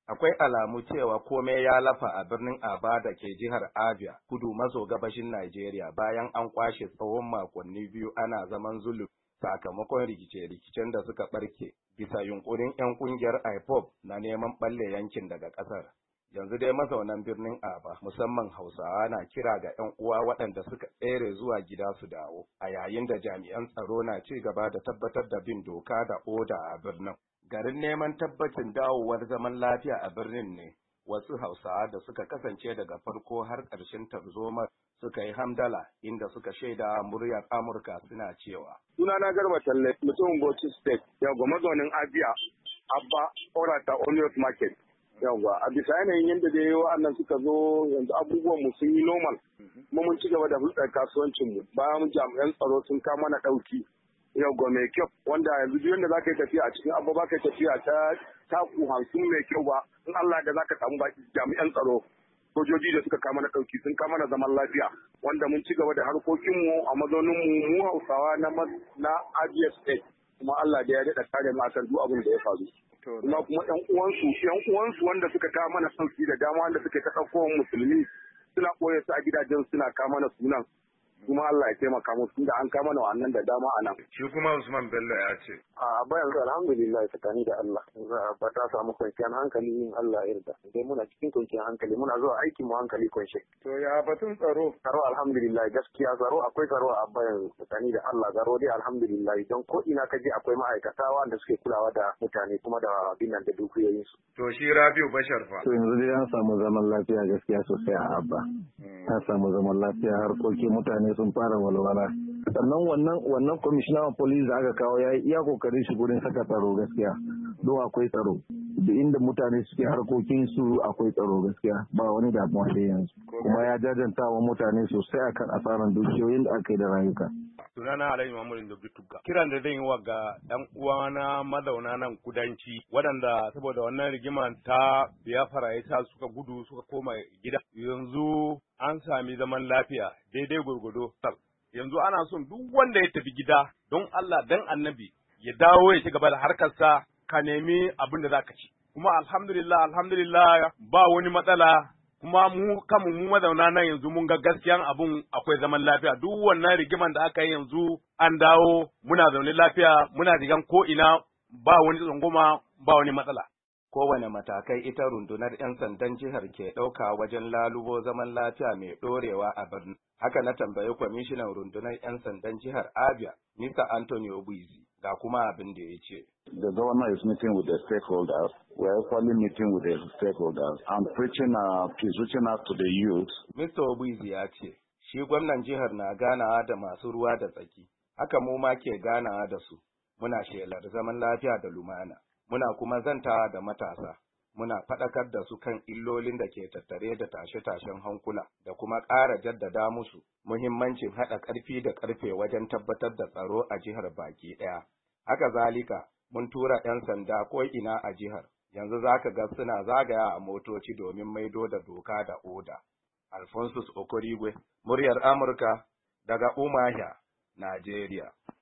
Akwai alamu cewa komai ya lafa a birnin Aba da ke jihar Abia, kudu maso gabashin Najeriya bayan an kwashe tsawon makonni biyu ana zaman zulumi sakamakon rikice-rikicen da suka barke bisa yunkurin 'yan kungiyar IPOB na neman balle yankin daga ƙasar. Yanzu dai mazaunan birnin Aba, musamman Hausawa na kira ga 'yan uwa waɗanda suka tsere zuwa gida su dawo, a yayin da jami'an tsaro na ci gaba da tabbatar da bin doka da oda a birnin. Garin neman tabbacin dawowar zaman lafiya a birnin ne, wasu Hausawa da suka kasance daga farko har ƙarshen tarzomar suka yi hamdala inda suka shaida muryar Amurka suna cewa. Sunana Garba Talle, mutumin Bauchi State, yawwa mazaunin Abia, Abba, Orata, Onios Market. Yawwa, a bisa yanayin yadda dai wa'annan suka zo yanzu abubuwan mu sun yi normal, kuma mun ci gaba da hulɗar kasuwancin mu. Bayan jami'an tsaro sun kama na ɗauki. Yawwa mai kyau, wanda yanzu duk yadda za ka yi tafiya a cikin Abba ba ka yi tafiya ta taku 50 mai kyau ba, in Allah da za ka samu baki jami'an tsaro. Sojoji da suka kama na ɗauki sun kama na zaman lafiya, wanda mun ci gaba da harkokinmu a mazauninmu mu Hausawa na Abia State, kuma Allah da ya daɗa kare mu akan duk abin da ya faru. Kuma ƴan uwansu wanda suka kama mana sauki da dama wanda suka ta ɗauko musulmi suna ɓoye su a gidajen suna kama na sunan. Kuma Allah ya taimaka musu da an kama na wannan da dama a nan. Shi kuma Usman Bello ya ce. A ba yanzu alhamdulillah tsakani da Allah. Ba ta samu kwanciyar hankali in Allah ya yarda. Dai muna cikin kwanciyar hankali muna zuwa aikin mu hankali kwanshe. To ya batun tsaro? Tsaro alhamdulillah gaskiya akwai tsaro a ba yanzu tsakani da Allah tsaro dai alhamdulillah don ko ina kaje akwai ma'aikata wanda suke kulawa da mutane kuma da abin nan da dukiyoyin su. To shi Rabiu Bashar fa. To yanzu dai an samu zaman lafiya gaskiya sosai a Abba. An samu zaman lafiya harkokin mutane sun fara walwala. Sannan wannan commissioner of police da aka kawo ya yi iya kokarin shi gurin saka tsaro gaskiya. Don akwai tsaro. Da inda mutane suke harkokin su akwai tsaro gaskiya ba wani damuwa da yanzu. Kuma ya jajanta wa mutane sosai akan asaran dukiyoyin da aka yi da rayuka. Sunana Alhaji Muhammadu Dabdu Tugga. Kiran da zan yi wa ga ɗan uwana mazauna nan kudanci waɗanda saboda wannan rigima ta Biafra ya sa suka gudu suka koma gida. Yanzu an sami zaman lafiya daidai gurgudo. Yanzu ana son duk wanda ya tafi gida don Allah dan Annabi ya dawo ya ci gaba da harkarsa ka nemi abin da zaka ci. Kuma alhamdulillah ba wani matsala. Kuma mu mazauna nan yanzu mun ga gaskiyan abun akwai zaman lafiya duk wannan rigiman da aka yi yanzu an dawo muna zaune lafiya muna rigan ko ina ba wani tsangoma ba wani matsala. Kowane matakai ita rundunar 'yan sandan jihar ke ɗauka wajen lalubo zaman lafiya mai ɗorewa a birnin. Haka na tambayi kwamishinan rundunar 'yan sandan jihar Abia, Mr. Anthony Obuizi, ga kuma abin da ya ce. The governor is meeting with the stakeholders. We are equally meeting with the stakeholders and reaching out to the youth. Mr. Obuizi ya ce, shi gwamnan jihar na ganawa da masu ruwa da tsaki, haka mu ma ke ganawa da su. Muna shelar zaman lafiya da lumana. Muna kuma zantawa da matasa, muna faɗakar da su kan illolin da ke tattare da tashe-tashen hankula da kuma ƙara jaddada musu muhimmancin haɗa ƙarfi da ƙarfe wajen tabbatar da tsaro a jihar baki ɗaya. Haka zalika, mun tura 'yan sanda ko ina a jihar, yanzu za ka ga suna zagaya a motoci domin maido da doka da oda. Alphonsus Okorigwe, muryar Amurka, daga Umuahia, Najeriya.